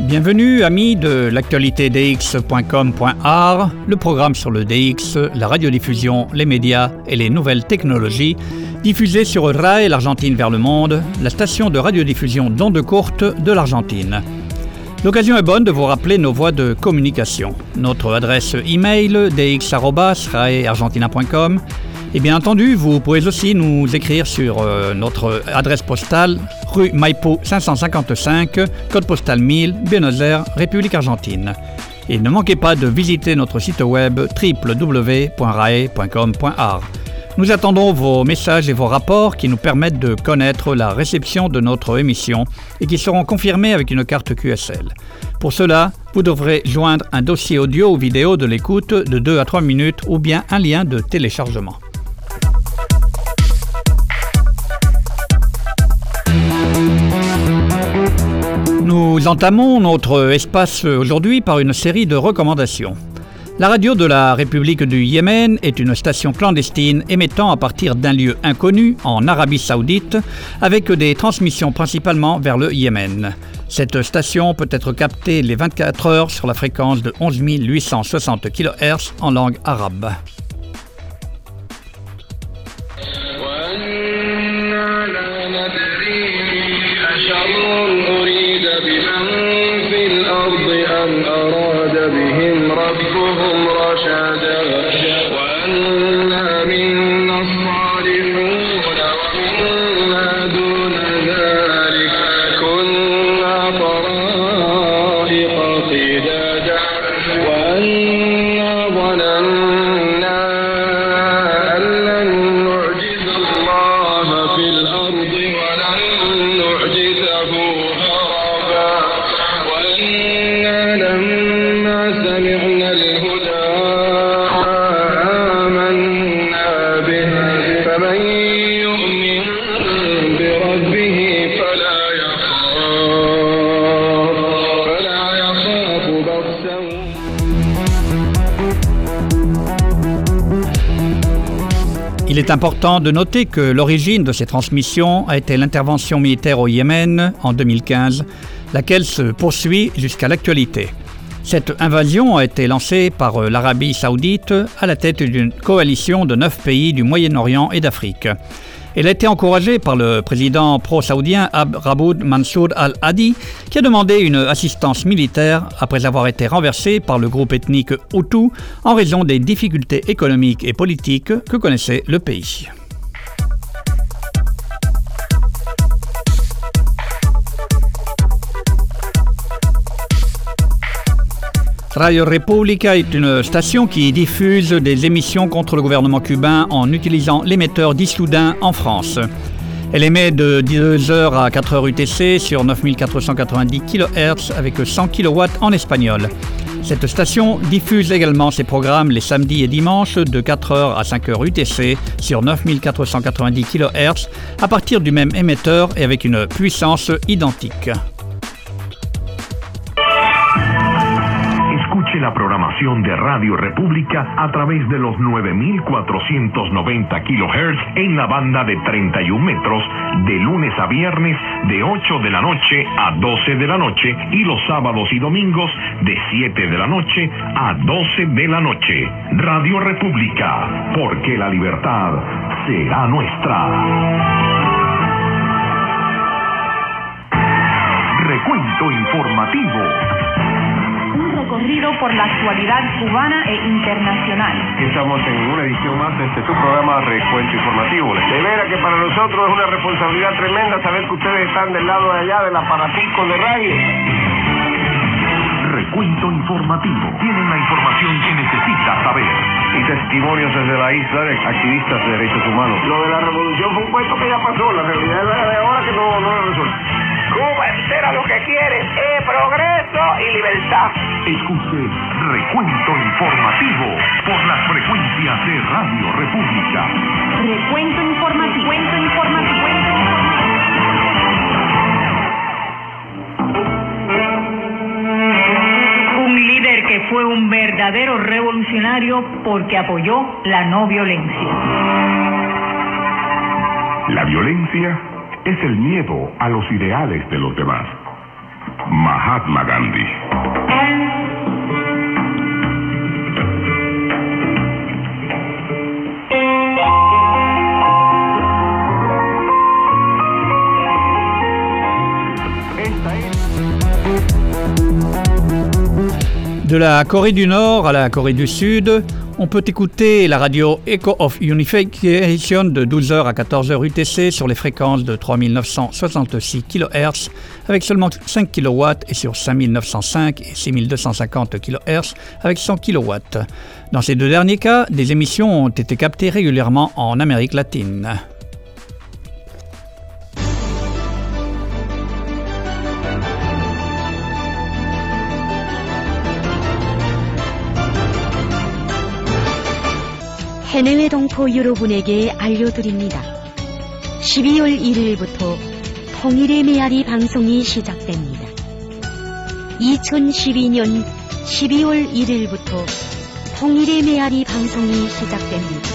Bienvenue amis de l'actualité dx.com.ar, le programme sur le DX, la radiodiffusion, les médias et les nouvelles technologies, diffusé sur RAI, l'Argentine vers le monde, la station de radiodiffusion d'ondes courtes de l'Argentine. L'occasion est bonne de vous rappeler nos voies de communication. Notre adresse email dx@raeargentina.com et bien entendu, vous pouvez aussi nous écrire sur notre adresse postale, rue Maipú 555, code postal 1000, Buenos Aires, République Argentine. Et ne manquez pas de visiter notre site web www.rae.com.ar. Nous attendons vos messages et vos rapports qui nous permettent de connaître la réception de notre émission et qui seront confirmés avec une carte QSL. Pour cela, vous devrez joindre un dossier audio ou vidéo de l'écoute de 2 à 3 minutes ou bien un lien de téléchargement. Nous entamons notre espace aujourd'hui par une série de recommandations. La radio de la République du Yémen est une station clandestine émettant à partir d'un lieu inconnu en Arabie Saoudite avec des transmissions principalement vers le Yémen. Cette station peut être captée les 24 heures sur la fréquence de 11 860 kHz en langue arabe. Il est important de noter que l'origine de ces transmissions a été l'intervention militaire au Yémen en 2015, laquelle se poursuit jusqu'à l'actualité. Cette invasion a été lancée par l'Arabie Saoudite à la tête d'une coalition de 9 pays du Moyen-Orient et d'Afrique. Elle a été encouragée par le président pro-saoudien Abd-Rabboud Mansour al-Hadi, qui a demandé une assistance militaire après avoir été renversé par le groupe ethnique Hutu en raison des difficultés économiques et politiques que connaissait le pays. Radio República est une station qui diffuse des émissions contre le gouvernement cubain en utilisant l'émetteur d'Issoudun en France. Elle émet de 2h à 4h UTC sur 9490 kHz avec 100 kW en espagnol. Cette station diffuse également ses programmes les samedis et dimanches de 4h à 5h UTC sur 9490 kHz à partir du même émetteur et avec une puissance identique. Escuche la programación de Radio República a través de los 9490 kHz en la banda de 31 metros de lunes a viernes de 8 de la noche a 12 de la noche y los sábados y domingos de 7 de la noche a 12 de la noche. Radio República, porque la libertad será nuestra. Recuento informativo. Recorrido por la actualidad cubana e internacional. Estamos en una edición más de su programa Recuento Informativo. De veras que para nosotros es una responsabilidad tremenda saber que ustedes están del lado de allá del aparatico de radio. Recuento Informativo. Tienen la información que necesita saber. Y testimonios desde la isla de activistas de derechos humanos. Lo de la revolución fue un cuento que ya pasó. La realidad es la de ahora que no es resuelta. Cuba entera lo que quiere es progreso y libertad. Escuche Recuento Informativo por las frecuencias de Radio República. Recuento informativo. Un líder que fue un verdadero revolucionario porque apoyó la no violencia. La violencia es el miedo a los ideales de los demás. Mahatma Gandhi. De la Corée du Nord à la Corée du Sud, on peut écouter la radio Echo of Unification de 12h à 14h UTC sur les fréquences de 3966 kHz avec seulement 5 kW et sur 5905 et 6250 kHz avec 100 kW. Dans ces deux derniers cas, des émissions ont été captées régulièrement en Amérique latine. 해내외 동포 여러분에게 알려드립니다. 12월 1일부터 통일의 메아리 방송이 시작됩니다. 2012년 12월 1일부터 통일의 메아리 방송이 시작됩니다.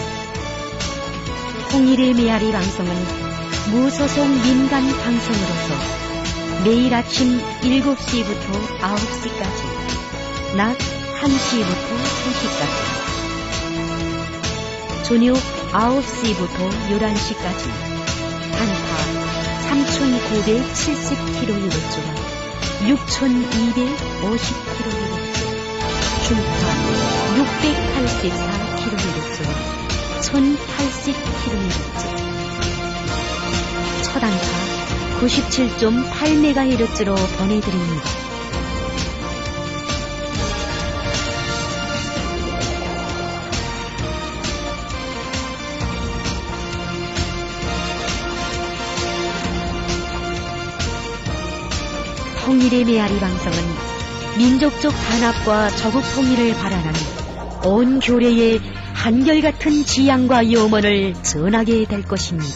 통일의 메아리 방송은 무소속 민간 방송으로서 매일 아침 7시부터 9시까지, 낮 1시부터 2시까지, 저녁 9시부터 11시까지 단파 3,970kHz와 6,250kHz, 중파 684kHz와 1,080kHz, 초단파 97.8MHz로 보내드립니다. 통일의 메아리 방송은 민족적 단합과 조국 통일을 바라는 온 교례의 한결같은 지향과 염원을 전하게 될 것입니다.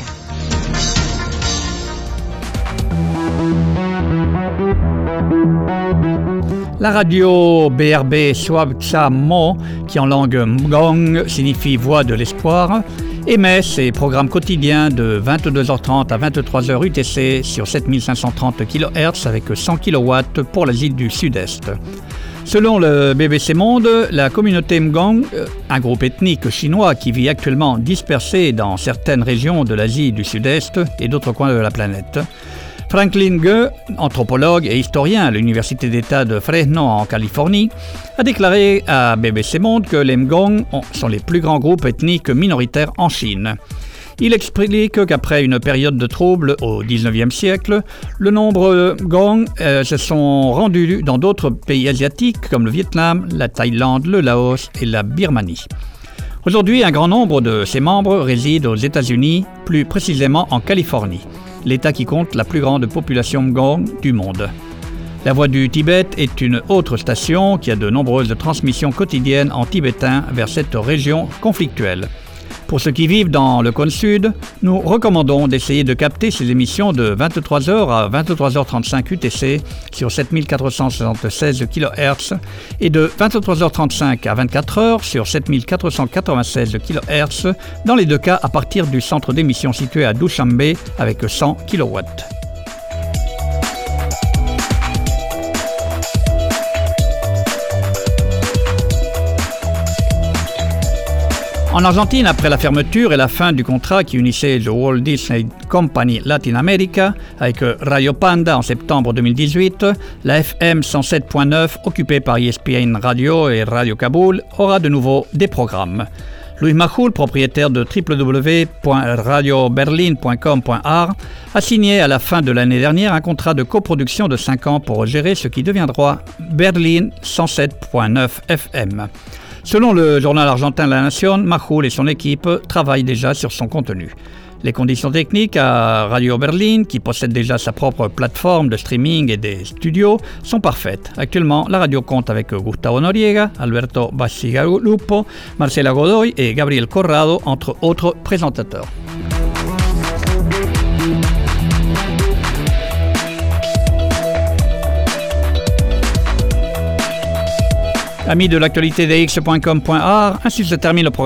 La radio BRB Swabcha Mo, qui en langue Mgong signifie voix de l'espoir, émet ses programmes quotidiens de 22h30 à 23h UTC sur 7530 kHz avec 100 kW pour l'Asie du Sud-Est. Selon le BBC Monde, la communauté Mgong, un groupe ethnique chinois qui vit actuellement dispersé dans certaines régions de l'Asie du Sud-Est et d'autres coins de la planète. Franklin Ge, anthropologue et historien à l'Université d'État de Fresno en Californie, a déclaré à BBC Monde que les Mgong sont les plus grands groupes ethniques minoritaires en Chine. Il explique qu'après une période de troubles au XIXe siècle, le nombre de Mgong se sont rendus dans d'autres pays asiatiques comme le Vietnam, la Thaïlande, le Laos et la Birmanie. Aujourd'hui, un grand nombre de ces membres résident aux États-Unis, plus précisément en Californie, l'État qui compte la plus grande population Mgong du monde. La Voix du Tibet est une autre station qui a de nombreuses transmissions quotidiennes en tibétain vers cette région conflictuelle. Pour ceux qui vivent dans le cône sud, nous recommandons d'essayer de capter ces émissions de 23h à 23h35 UTC sur 7476 kHz et de 23h35 à 24h sur 7496 kHz, dans les deux cas à partir du centre d'émission situé à Dushanbe avec 100 kW. En Argentine, après la fermeture et la fin du contrat qui unissait The Walt Disney Company Latin America avec Radio Panda en septembre 2018, la FM 107.9, occupée par ESPN Radio et Radio Kaboul, aura de nouveau des programmes. Luis Majul, propriétaire de www.radioberlin.com.ar, a signé à la fin de l'année dernière un contrat de coproduction de 5 ans pour gérer ce qui deviendra Berlin 107.9 FM. Selon le journal argentin La Nación, Majul et son équipe travaillent déjà sur son contenu. Les conditions techniques à Radio Berlin, qui possède déjà sa propre plateforme de streaming et des studios, sont parfaites. Actuellement, la radio compte avec Gustavo Noriega, Alberto Bacigalupo, Marcela Godoy et Gabriel Corrado, entre autres présentateurs. Amis de l'actualité de X.com.ar, ainsi se termine le programme.